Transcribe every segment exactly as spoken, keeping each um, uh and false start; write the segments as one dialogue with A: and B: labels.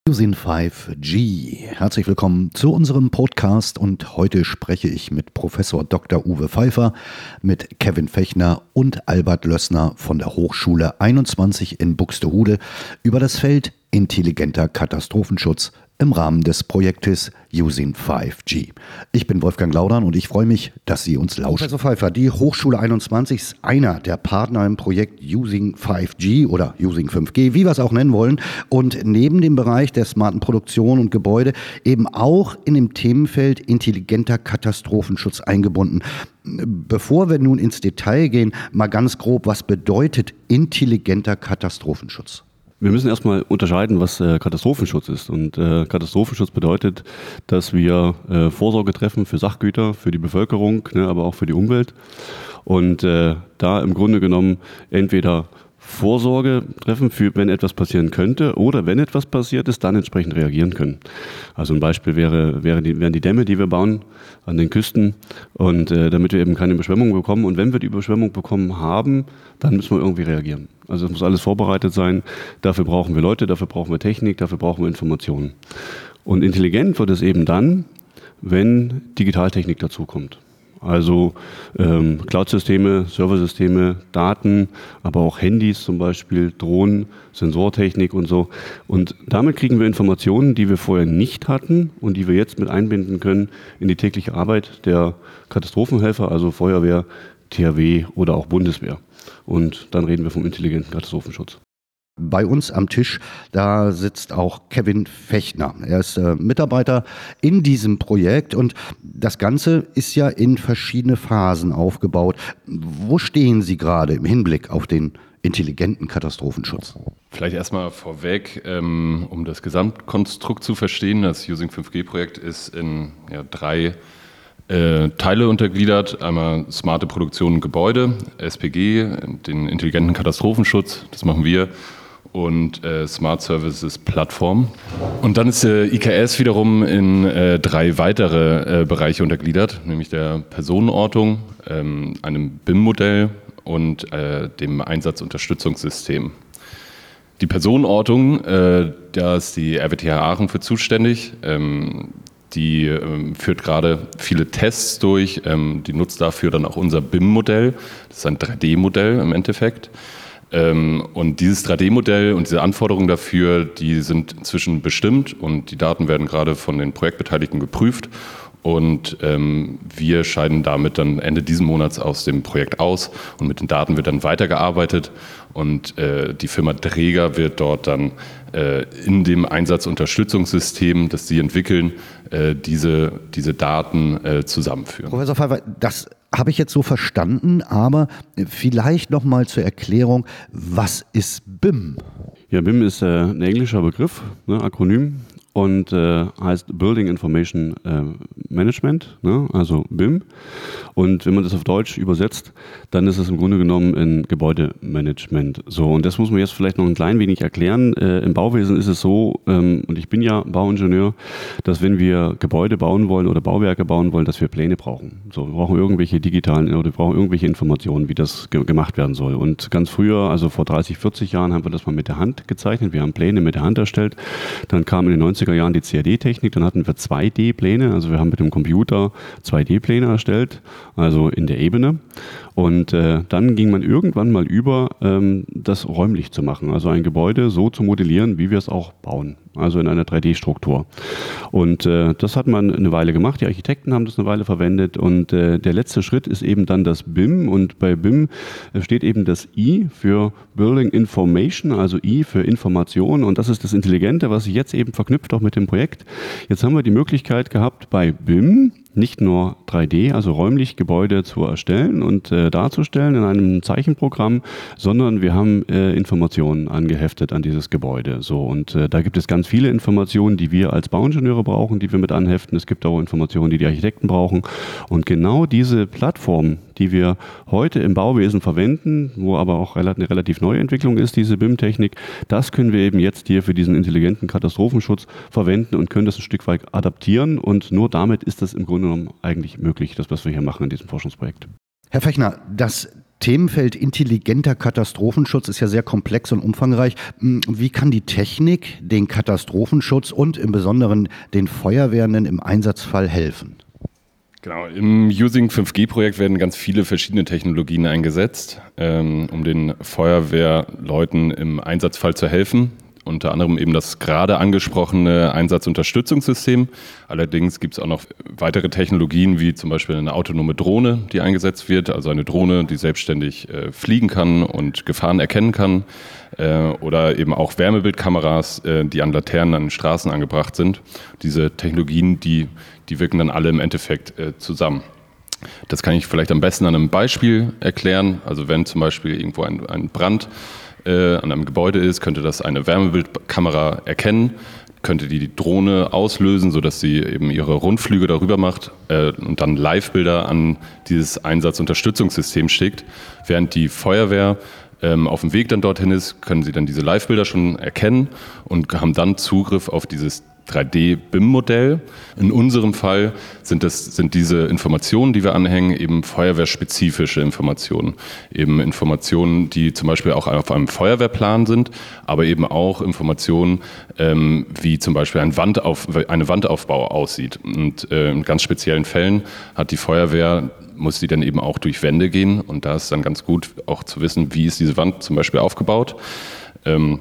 A: Using fünf G. Herzlich willkommen zu unserem Podcast und heute spreche ich mit Professor Doktor Uwe Pfeiffer, mit Kevin Fechner und Albert Lössner von der Hochschule einundzwanzig in Buxtehude über das Feld intelligenter Katastrophenschutz im Rahmen des Projektes Using fünf G. Ich bin Wolfgang Laudern und ich freue mich, dass Sie uns lauschen. Professor Pfeiffer, die Hochschule einundzwanzig ist einer der Partner im Projekt Using fünf G oder Using fünf G, wie wir es auch nennen wollen, und neben dem Bereich der smarten Produktion und Gebäude eben auch in dem Themenfeld intelligenter Katastrophenschutz eingebunden. Bevor wir nun ins Detail gehen, mal ganz grob, was bedeutet intelligenter Katastrophenschutz?
B: Wir müssen erstmal unterscheiden, was äh, Katastrophenschutz ist. Und äh, Katastrophenschutz bedeutet, dass wir äh, Vorsorge treffen für Sachgüter, für die Bevölkerung, ne, aber auch für die Umwelt. Und äh, da im Grunde genommen entweder Vorsorge treffen, für, wenn etwas passieren könnte, oder wenn etwas passiert ist, dann entsprechend reagieren können. Also ein Beispiel wäre, wäre die, wären die Dämme, die wir bauen an den Küsten, und äh, damit wir eben keine Überschwemmung bekommen. Und wenn wir die Überschwemmung bekommen haben, dann müssen wir irgendwie reagieren. Also es muss alles vorbereitet sein. Dafür brauchen wir Leute, dafür brauchen wir Technik, dafür brauchen wir Informationen. Und intelligent wird es eben dann, wenn Digitaltechnik dazukommt. Also ähm, Cloud-Systeme, Serversysteme, Daten, aber auch Handys zum Beispiel, Drohnen, Sensortechnik und so. Und damit kriegen wir Informationen, die wir vorher nicht hatten und die wir jetzt mit einbinden können in die tägliche Arbeit der Katastrophenhelfer, also Feuerwehr, T H W oder auch Bundeswehr. Und dann reden wir vom intelligenten Katastrophenschutz.
A: Bei uns am Tisch, da sitzt auch Kevin Fechner. Er ist äh, Mitarbeiter in diesem Projekt und das Ganze ist ja in verschiedene Phasen aufgebaut. Wo stehen Sie gerade im Hinblick auf den intelligenten Katastrophenschutz?
C: Vielleicht erstmal vorweg, ähm, um das Gesamtkonstrukt zu verstehen. Das Using fünf G-Projekt ist in ja, drei äh, Teile untergliedert. Einmal smarte Produktion und Gebäude, S P G, den intelligenten Katastrophenschutz, das machen wir, und äh, Smart Services Plattform. Und dann ist äh, I K S wiederum in äh, drei weitere äh, Bereiche untergliedert, nämlich der Personenortung, ähm, einem B I M-Modell und äh, dem Einsatzunterstützungssystem. Die Personenortung, äh, da ist die R W T H Aachen für zuständig. Ähm, die ähm, führt gerade viele Tests durch. Ähm, die nutzt dafür dann auch unser B I M-Modell. Das ist ein drei D Modell im Endeffekt. Und dieses drei D Modell und diese Anforderungen dafür, die sind inzwischen bestimmt und die Daten werden gerade von den Projektbeteiligten geprüft. Und ähm, wir scheiden damit dann Ende diesen Monats aus dem Projekt aus und mit den Daten wird dann weitergearbeitet und äh, die Firma Dräger wird dort dann äh, in dem Einsatzunterstützungssystem, das sie entwickeln, äh, diese, diese Daten äh, zusammenführen.
A: Professor Pfeiffer, das habe ich jetzt so verstanden, aber vielleicht noch mal zur Erklärung, was ist B I M?
B: Ja, B I M ist äh, ein englischer Begriff, ne, Akronym. Und äh, heißt Building Information äh, Management, ne? Also B I M. Und wenn man das auf Deutsch übersetzt, dann ist es im Grunde genommen ein Gebäudemanagement. So, und das muss man jetzt vielleicht noch ein klein wenig erklären. Äh, Im Bauwesen ist es so, ähm, und ich bin ja Bauingenieur, dass wenn wir Gebäude bauen wollen oder Bauwerke bauen wollen, dass wir Pläne brauchen. So, wir brauchen irgendwelche digitalen oder wir brauchen irgendwelche Informationen, wie das ge- gemacht werden soll. Und ganz früher, also vor dreißig, vierzig Jahren, haben wir das mal mit der Hand gezeichnet. Wir haben Pläne mit der Hand erstellt. Dann kam in den neunziger Jahren die C A D-Technik, dann hatten wir zwei D Pläne, also wir haben mit dem Computer zwei D Pläne erstellt, also in der Ebene. Und äh, dann ging man irgendwann mal über, ähm, das räumlich zu machen, also ein Gebäude so zu modellieren, wie wir es auch bauen, also in einer drei D Struktur. Und äh, das hat man eine Weile gemacht, die Architekten haben das eine Weile verwendet und äh, der letzte Schritt ist eben dann das B I M und bei B I M steht eben das I für Building Information, also I für Information und das ist das Intelligente, was sich jetzt eben verknüpft auch mit dem Projekt. Jetzt haben wir die Möglichkeit gehabt, bei B I M nicht nur drei D, also räumlich Gebäude zu erstellen und äh, darzustellen in einem Zeichenprogramm, sondern wir haben äh, Informationen angeheftet an dieses Gebäude. So, und äh, da gibt es ganz viele Informationen, die wir als Bauingenieure brauchen, die wir mit anheften. Es gibt auch Informationen, die die Architekten brauchen. Und genau diese Plattform, die wir heute im Bauwesen verwenden, wo aber auch eine relativ neue Entwicklung ist, diese B I M-Technik, das können wir eben jetzt hier für diesen intelligenten Katastrophenschutz verwenden und können das ein Stück weit adaptieren und nur damit ist das im Grunde genommen eigentlich möglich, das, was wir hier machen in diesem Forschungsprojekt.
A: Herr Fechner, das Themenfeld intelligenter Katastrophenschutz ist ja sehr komplex und umfangreich. Wie kann die Technik den Katastrophenschutz und im Besonderen den Feuerwehrenden im Einsatzfall helfen?
C: Genau, im Using fünf G Projekt werden ganz viele verschiedene Technologien eingesetzt, ähm, um den Feuerwehrleuten im Einsatzfall zu helfen. Unter anderem eben das gerade angesprochene Einsatzunterstützungssystem. Allerdings gibt es auch noch weitere Technologien, wie zum Beispiel eine autonome Drohne, die eingesetzt wird. Also eine Drohne, die selbstständig äh, fliegen kann und Gefahren erkennen kann. Äh, oder eben auch Wärmebildkameras, äh, die an Laternen an den Straßen angebracht sind. Diese Technologien, die, die wirken dann alle im Endeffekt äh, zusammen. Das kann ich vielleicht am besten an einem Beispiel erklären. Also wenn zum Beispiel irgendwo ein, ein Brand Äh, an einem Gebäude ist, könnte das eine Wärmebildkamera erkennen, könnte die, die Drohne auslösen, sodass sie eben ihre Rundflüge darüber macht äh, und dann Live-Bilder an dieses Einsatzunterstützungssystem schickt. Während die Feuerwehr ähm, auf dem Weg dann dorthin ist, können sie dann diese Live-Bilder schon erkennen und haben dann Zugriff auf dieses drei D B I M-Modell. In unserem Fall sind, das, sind diese Informationen, die wir anhängen, eben feuerwehrspezifische Informationen. Eben Informationen, die zum Beispiel auch auf einem Feuerwehrplan sind, aber eben auch Informationen, ähm, wie zum Beispiel ein Wandauf, eine Wandaufbau aussieht. Und äh, in ganz speziellen Fällen hat die Feuerwehr, muss die dann eben auch durch Wände gehen. Und da ist dann ganz gut auch zu wissen, wie ist diese Wand zum Beispiel aufgebaut. Ähm,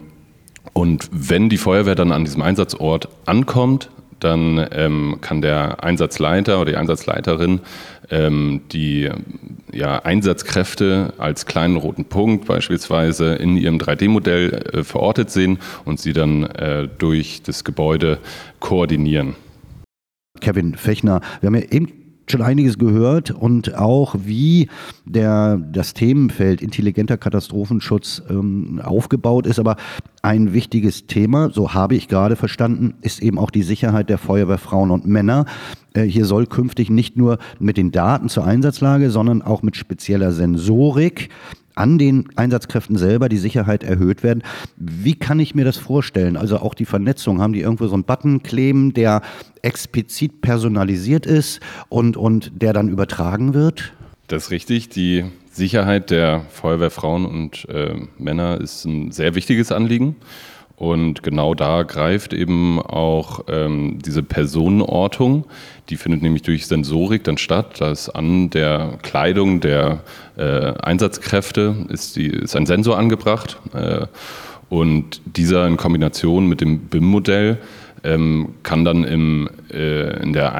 C: Und wenn die Feuerwehr dann an diesem Einsatzort ankommt, dann ähm, kann der Einsatzleiter oder die Einsatzleiterin ähm, die ja, Einsatzkräfte als kleinen roten Punkt beispielsweise in ihrem drei D Modell äh, verortet sehen und sie dann äh, durch das Gebäude koordinieren.
A: Kevin Fechner, wir haben ja eben schon einiges gehört und auch wie der, das Themenfeld intelligenter Katastrophenschutz ähm, aufgebaut ist. Aber ein wichtiges Thema, so habe ich gerade verstanden, ist eben auch die Sicherheit der Feuerwehrfrauen und Männer. Äh, hier soll künftig nicht nur mit den Daten zur Einsatzlage, sondern auch mit spezieller Sensorik an den Einsatzkräften selber die Sicherheit erhöht werden. Wie kann ich mir das vorstellen? Also auch die Vernetzung, haben die irgendwo so einen Button kleben, der explizit personalisiert ist und, und der dann übertragen wird?
C: Das ist richtig. Die Sicherheit der Feuerwehrfrauen und äh, Männer ist ein sehr wichtiges Anliegen. Und genau da greift eben auch ähm, diese Personenortung. Die findet nämlich durch Sensorik dann statt. Da ist an der Kleidung der äh, Einsatzkräfte ist, die, ist ein Sensor angebracht. Äh, und dieser in Kombination mit dem B I M-Modell ähm, kann dann im, äh, in der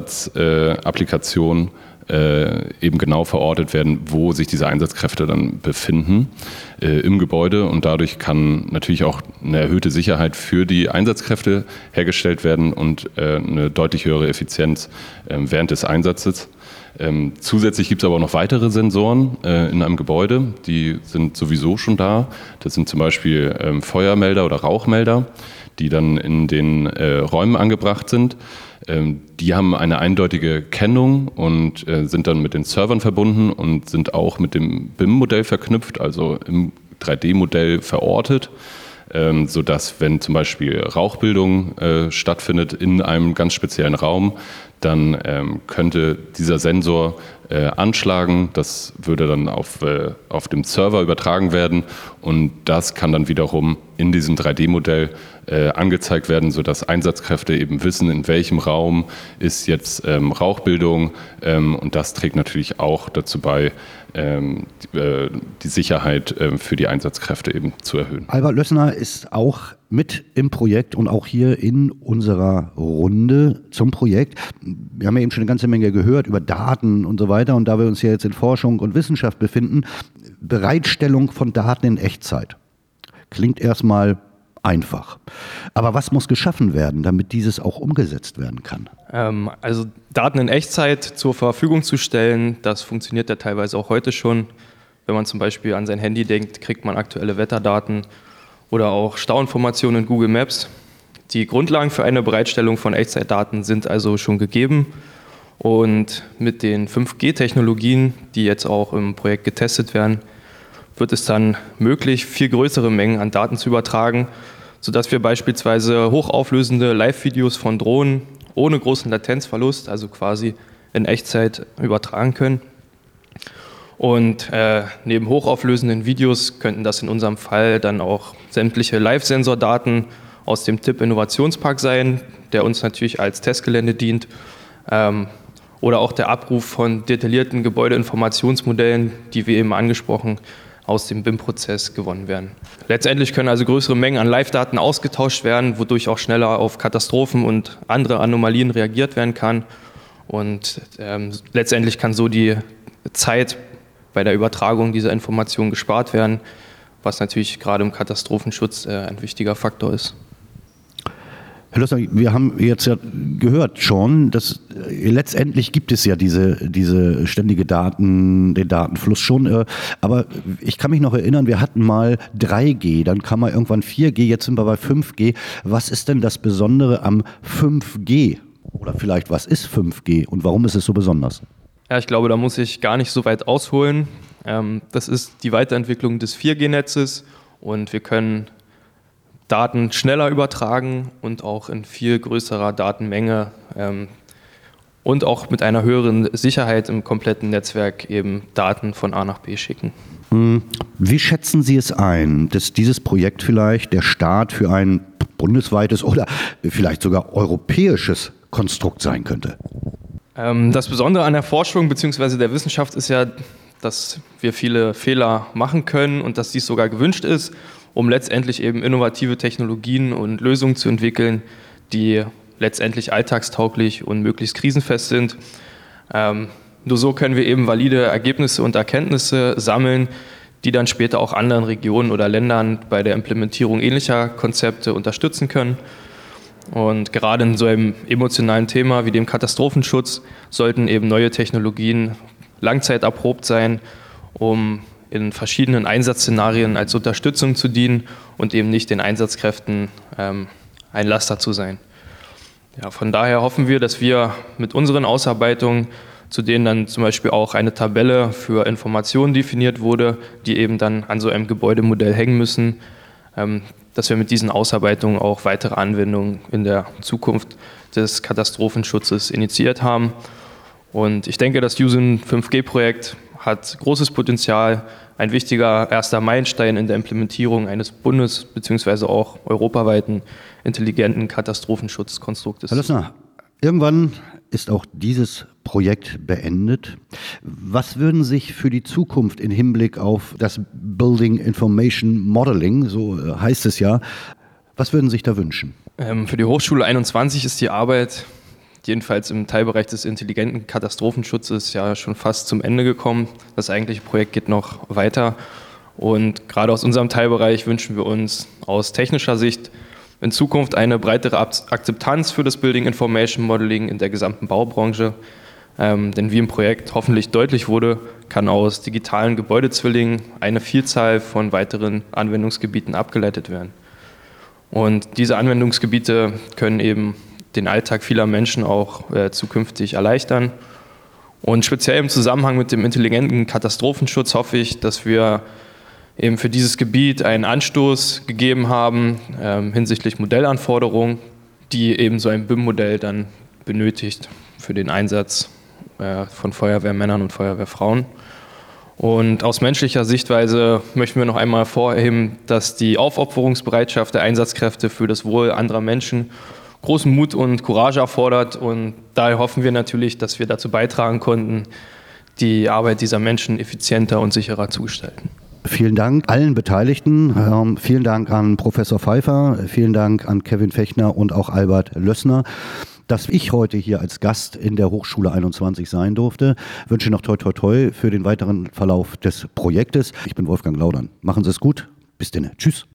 C: Einsatzapplikation äh, eben genau verortet werden, wo sich diese Einsatzkräfte dann befinden äh, im Gebäude. Und dadurch kann natürlich auch eine erhöhte Sicherheit für die Einsatzkräfte hergestellt werden und äh, eine deutlich höhere Effizienz äh, während des Einsatzes. Ähm, zusätzlich gibt es aber auch noch weitere Sensoren äh, in einem Gebäude, die sind sowieso schon da. Das sind zum Beispiel ähm, Feuermelder oder Rauchmelder, die dann in den äh, Räumen angebracht sind. Ähm, die haben eine eindeutige Kennung und äh, sind dann mit den Servern verbunden und sind auch mit dem B I M-Modell verknüpft, also im drei D Modell verortet, ähm, sodass, wenn zum Beispiel Rauchbildung äh, stattfindet in einem ganz speziellen Raum, dann ähm, könnte dieser Sensor äh, anschlagen. Das würde dann auf, äh, auf dem Server übertragen werden und das kann dann wiederum in diesem drei D Modell äh, angezeigt werden, sodass Einsatzkräfte eben wissen, in welchem Raum ist jetzt ähm, Rauchbildung ähm, und das trägt natürlich auch dazu bei, ähm, die, äh, die Sicherheit äh, für die Einsatzkräfte eben zu erhöhen.
A: Albert Lössner ist auch mit im Projekt und auch hier in unserer Runde zum Projekt. Wir haben ja eben schon eine ganze Menge gehört über Daten und so weiter und da wir uns ja jetzt in Forschung und Wissenschaft befinden, Bereitstellung von Daten in Echtzeit. Klingt erstmal einfach. Aber was muss geschaffen werden, damit dieses auch umgesetzt werden kann?
D: Ähm, also Daten in Echtzeit zur Verfügung zu stellen, das funktioniert ja teilweise auch heute schon. Wenn man zum Beispiel an sein Handy denkt, kriegt man aktuelle Wetterdaten oder auch Stauinformationen in Google Maps. Die Grundlagen für eine Bereitstellung von Echtzeitdaten sind also schon gegeben. Und mit den fünf G Technologien, die jetzt auch im Projekt getestet werden, wird es dann möglich, viel größere Mengen an Daten zu übertragen, sodass wir beispielsweise hochauflösende Live-Videos von Drohnen ohne großen Latenzverlust, also quasi in Echtzeit, übertragen können. Und äh, neben hochauflösenden Videos könnten das in unserem Fall dann auch sämtliche Live-Sensordaten aus dem T I P-Innovationspark sein, der uns natürlich als Testgelände dient. Ähm, oder auch der Abruf von detaillierten Gebäudeinformationsmodellen, die wir eben angesprochen, aus dem B I M-Prozess gewonnen werden. Letztendlich können also größere Mengen an Live-Daten ausgetauscht werden, wodurch auch schneller auf Katastrophen und andere Anomalien reagiert werden kann. Und ähm, letztendlich kann so die Zeit bei der Übertragung dieser Informationen gespart werden, was natürlich gerade im Katastrophenschutz äh, ein wichtiger Faktor ist.
A: Herr Lössner, wir haben jetzt ja gehört schon, dass äh, letztendlich gibt es ja diese, diese ständige Daten, den Datenfluss schon. Äh, aber ich kann mich noch erinnern, wir hatten mal drei G, dann kam mal irgendwann vier G, jetzt sind wir bei fünf G. Was ist denn das Besondere am fünf G? Oder vielleicht, was ist fünf G und warum ist es so besonders?
D: Ja, ich glaube, da muss ich gar nicht so weit ausholen. Ähm, das ist die Weiterentwicklung des vier G-Netzes und wir können Daten schneller übertragen und auch in viel größerer Datenmenge ähm, und auch mit einer höheren Sicherheit im kompletten Netzwerk eben Daten von A nach B schicken.
A: Wie schätzen Sie es ein, dass dieses Projekt vielleicht der Start für ein bundesweites oder vielleicht sogar europäisches Konstrukt sein könnte?
D: Ähm, das Besondere an der Forschung bzw. der Wissenschaft ist ja, dass wir viele Fehler machen können und dass dies sogar gewünscht ist, um letztendlich eben innovative Technologien und Lösungen zu entwickeln, die letztendlich alltagstauglich und möglichst krisenfest sind. Ähm, nur so können wir eben valide Ergebnisse und Erkenntnisse sammeln, die dann später auch anderen Regionen oder Ländern bei der Implementierung ähnlicher Konzepte unterstützen können. Und gerade in so einem emotionalen Thema wie dem Katastrophenschutz sollten eben neue Technologien langzeiterprobt sein, um in verschiedenen Einsatzszenarien als Unterstützung zu dienen und eben nicht den Einsatzkräften ähm, ein Laster zu sein. Ja, von daher hoffen wir, dass wir mit unseren Ausarbeitungen, zu denen dann zum Beispiel auch eine Tabelle für Informationen definiert wurde, die eben dann an so einem Gebäudemodell hängen müssen, ähm, dass wir mit diesen Ausarbeitungen auch weitere Anwendungen in der Zukunft des Katastrophenschutzes initiiert haben. Und ich denke, das Using fünf G-Projekt hat großes Potenzial, ein wichtiger erster Meilenstein in der Implementierung eines bundes- bzw. auch europaweiten intelligenten Katastrophenschutzkonstruktes.
A: Herr Lössner, irgendwann ist auch dieses Projekt beendet. Was würden sich für die Zukunft im Hinblick auf das Building Information Modeling, so heißt es ja, was würden Sie sich da wünschen?
D: Ähm, für die Hochschule einundzwanzig ist die Arbeit jedenfalls im Teilbereich des intelligenten Katastrophenschutzes ja schon fast zum Ende gekommen. Das eigentliche Projekt geht noch weiter und gerade aus unserem Teilbereich wünschen wir uns aus technischer Sicht in Zukunft eine breitere Akzeptanz für das Building Information Modeling in der gesamten Baubranche. Ähm, denn wie im Projekt hoffentlich deutlich wurde, kann aus digitalen Gebäudezwillingen eine Vielzahl von weiteren Anwendungsgebieten abgeleitet werden. Und diese Anwendungsgebiete können eben den Alltag vieler Menschen auch äh, zukünftig erleichtern. Und speziell im Zusammenhang mit dem intelligenten Katastrophenschutz hoffe ich, dass wir eben für dieses Gebiet einen Anstoß gegeben haben ähm, hinsichtlich Modellanforderungen, die eben so ein B I M-Modell dann benötigt für den Einsatz äh, von Feuerwehrmännern und Feuerwehrfrauen. Und aus menschlicher Sichtweise möchten wir noch einmal hervorheben, dass die Aufopferungsbereitschaft der Einsatzkräfte für das Wohl anderer Menschen großen Mut und Courage erfordert und daher hoffen wir natürlich, dass wir dazu beitragen konnten, die Arbeit dieser Menschen effizienter und sicherer zu gestalten.
A: Vielen Dank allen Beteiligten. Ähm, vielen Dank an Professor Pfeiffer, vielen Dank an Kevin Fechner und auch Albert Lössner, dass ich heute hier als Gast in der Hochschule einundzwanzig sein durfte. Ich wünsche noch toi toi toi für den weiteren Verlauf des Projektes. Ich bin Wolfgang Laudern. Machen Sie es gut. Bis denn. Tschüss.